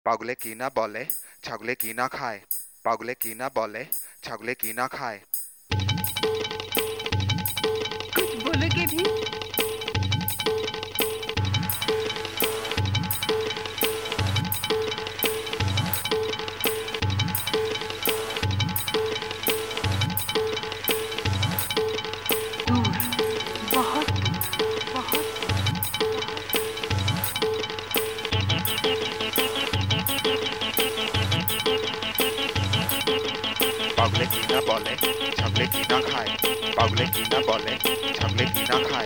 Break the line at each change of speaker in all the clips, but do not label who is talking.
পাগলে কি না বলে ছাগলে কি না খায় পাগলে কি না বলে ছাগলে কি না খায়
कुछ बोलोगे भी दूर बहुत बहुत
পাগলে কি না বলে ছাগলে কি না খায় পাগলে কি না বলে ছাগলে কি না খায়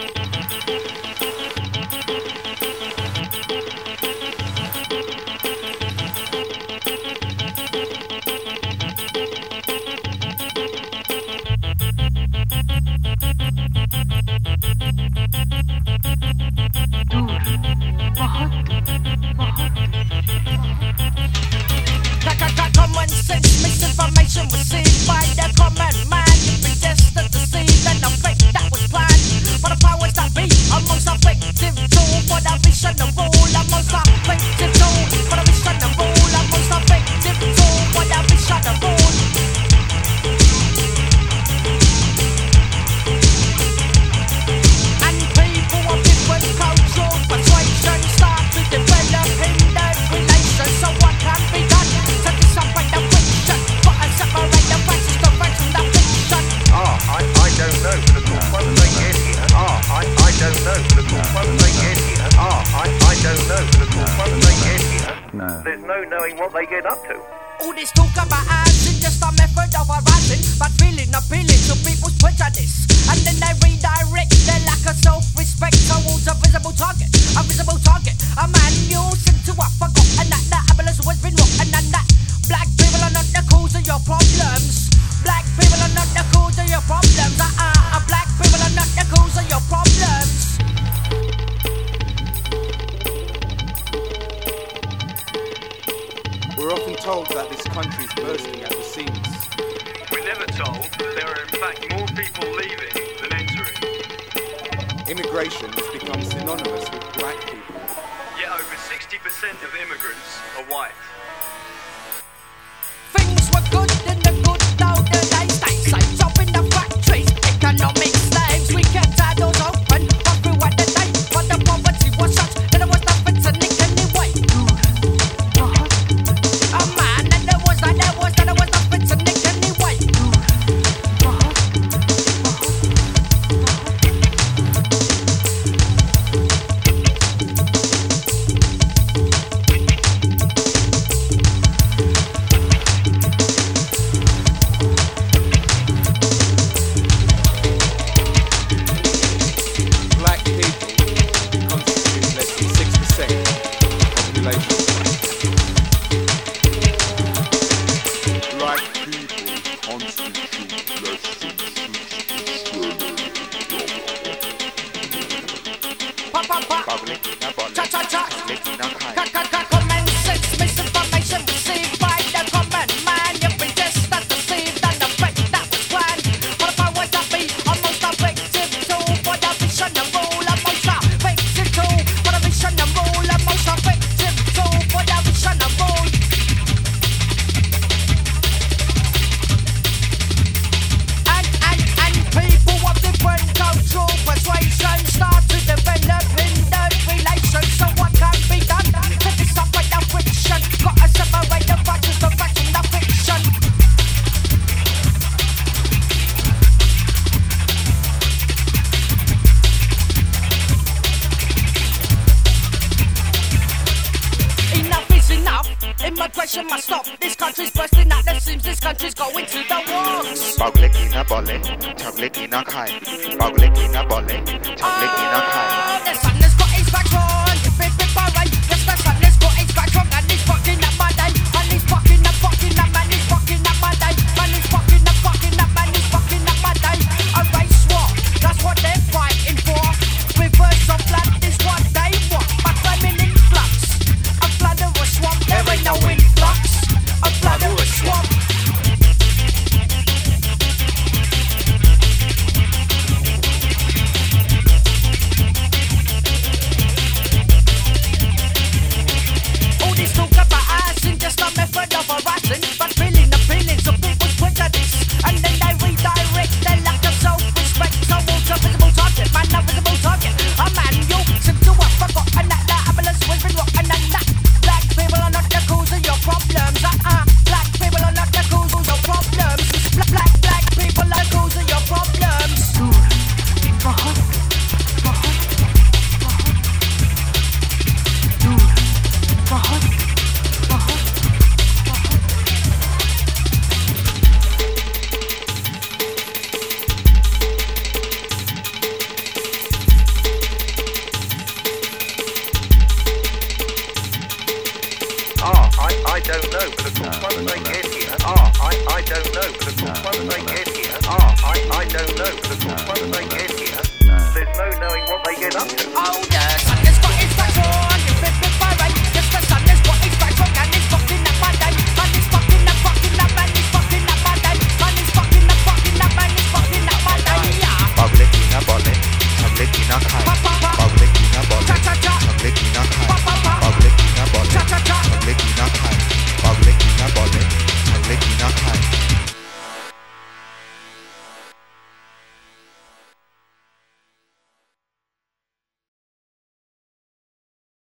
दूर बहुत बहुत
Common sense, misinformation received by the common man. You've been destined to see that the fate that was planned for the powers that be amongst effective tool for the vision and rule amongst effective tool for the vision and rule amongst effective tool for the vision and rule. And people of different cultural persuasion start to develop hindered relations. So what can be done to separate the fiction? But I separate the facts from the fiction.
I don't know, but the one they get here. I don't know, but the one they get here. I don't know, but the one they get here.
No.
There's no knowing what they get up to.
All this talk about acting, just a method of arising, but feeling appealing to people's prejudice. And then they redirect their lack of self-respect towards a visible target. A visible target, a man you seem to have forgotten that the ambulance has been rotten and that black people are not the cause of your problems. Black people are not the cause of your problems. Black people are not the cause of your problems.
We're often told that this country is bursting at the seams.
We're never told that there are in fact more people leaving than entering.
Immigration has become synonymous with black people.
Yet over 60% of immigrants are white.
Things were good in the good old days. They say job in the factories, economic slaves. We kept our doors open all throughout the day, but the poverty was such that there was nothing to nick anyway. A man, and there was nothing to nick anyway.
Black people constitute less than 6% of the population.
Black people constitute less than 6%.
পাগলে কি না বলে ছাগলে কি না খায়
Common sense, misinformation received by the common man. You've been destined to see that the fate that was planned for the powers that be amongst effective tool for the vision and rule amongst effective tool for the vision and rule amongst effective tool for the vision and rule. And people of different cultural persuasion start to develop hindered relations. So what can be done to separate the friction? Gotta separate the facts from the fiction. Enough is enough. Immigration must stop. This country's bursting at the seams. This country's going to the walls.
পাগলে কি না বলে ছাগলে কি না খায় পাগলে কি না বলে ছাগলে কি না খায়
The sun has got his back on. Bit by right. Yes, the sun has got his back on. And he's fucking up my day. And he's fucking up, man. He's fucking up my day. Man, he's fucking up, man. He's fucking up my day. A race war. That's what they're fighting for. Reverse of blood is what they want. A famine influx. A flood of a swamp. There ain't no influx. A flood of a swamp. All this talk about
I don't know, but of course once they get here, I don't know, but of course once they get here, I don't know, but of course once they get here, there's no knowing what they get up to.
Oh, the